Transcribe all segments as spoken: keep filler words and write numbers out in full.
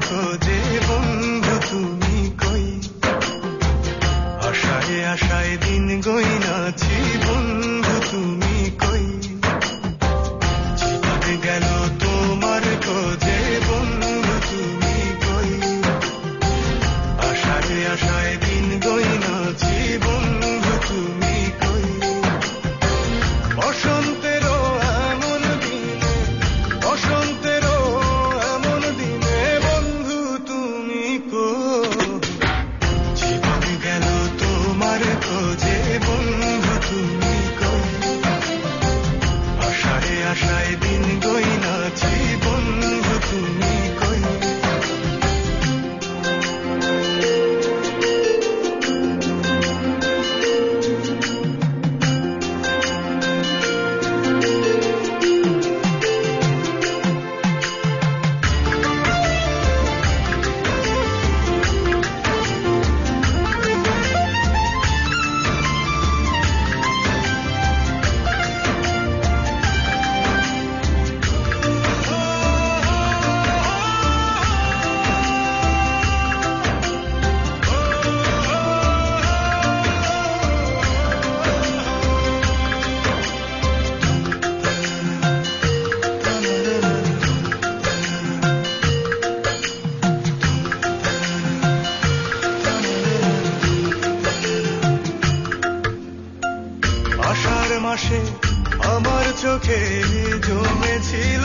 খোঁজে বন্ধু তুমি কই, আশায় আশায় দিন গইনাছি বন্ধু তুমি কই, জীবনে গেল তোমার খোঁজে বন্ধু তুমি কই, আশায় আশায় দিন গইনাছি বন্ধু তুমি কই, বসন্তেরও এমন দিনে, বসন্তেরও এমন দিনে বন্ধু তুমি কই, জীবন গেল তোমার খোঁজে বন্ধু তুমি কই, আশায় আশায় দিন গইনাছি বন্ধু তুমি কই। আষাঢ় মাসে আমার চোখে জমেছিল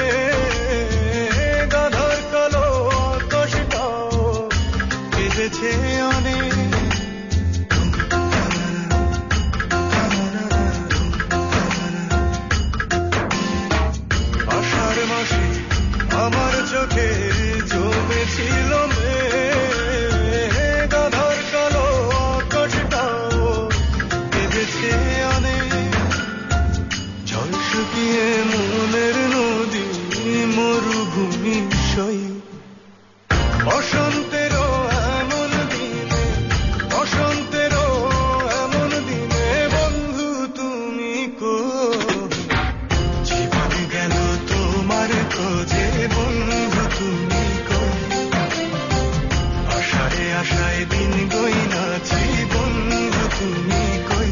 মেঘ, গাধার কালো আকাশটাও কেঁদেছে অনেক, আষাঢ় মাসে আমার চোখে জমেছিল মেঘ, গাধার কালো আকাশটাও কেঁদেছে অনেক, জল শুকিয়ে মনের নদী মরুভূমি সই, বসন্তেরও এমন দিনে, বসন্তেরও এমন দিনে বন্ধু তুমি কই, জীবন গেল তোমার খোঁজে বন্ধু তুমি কই, আশায় আশায় দিন গইনাছি বন্ধু তুমি কই।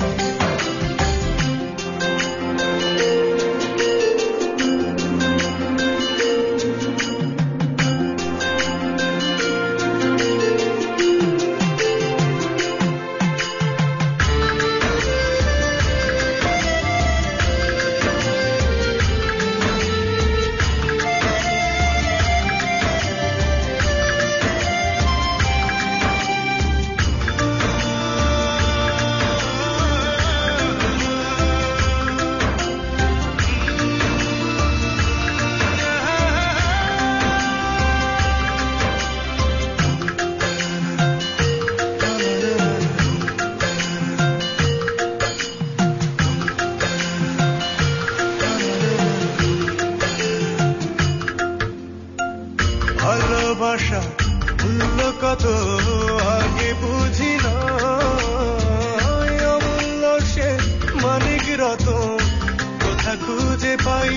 ভালোবাসা মূল্য কত আগে বুঝি না, অমূল্য সে মানিক রতন কোথা খুঁজে পাই,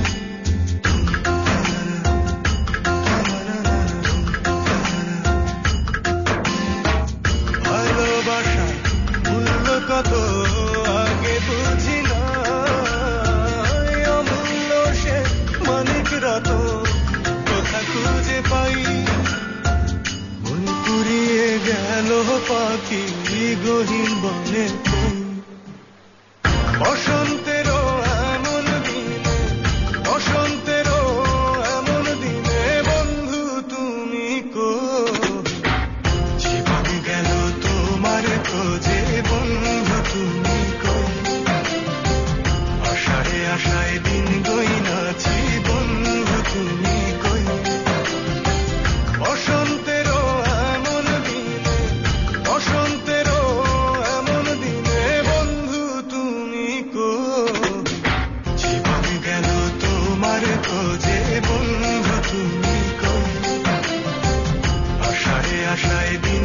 ভালোবাসা মূল্য কত আগে বুঝি না, অমূল্য সে মানিক রতন কোথা খুঁজে পাই, মন পুড়িয়ে গেল পাখি গহীন বনে কই, বসন্তেরও এমন দিনে, বসন্তেরও এমন দিনে বন্ধু তুমি কই, জীবন গেল তোমার খোঁজে বন্ধু তুমি কই, আশায় আশায় দিন গইনাছি বন্ধু তুমি কই, বসন্তেরও এমন দিনে, বসন্তেরও এমন দিনে বন্ধু তুমি কই, জীবন গেল তোমার খোঁজে বন্ধু তুমি কই, আশায় আশায় দিন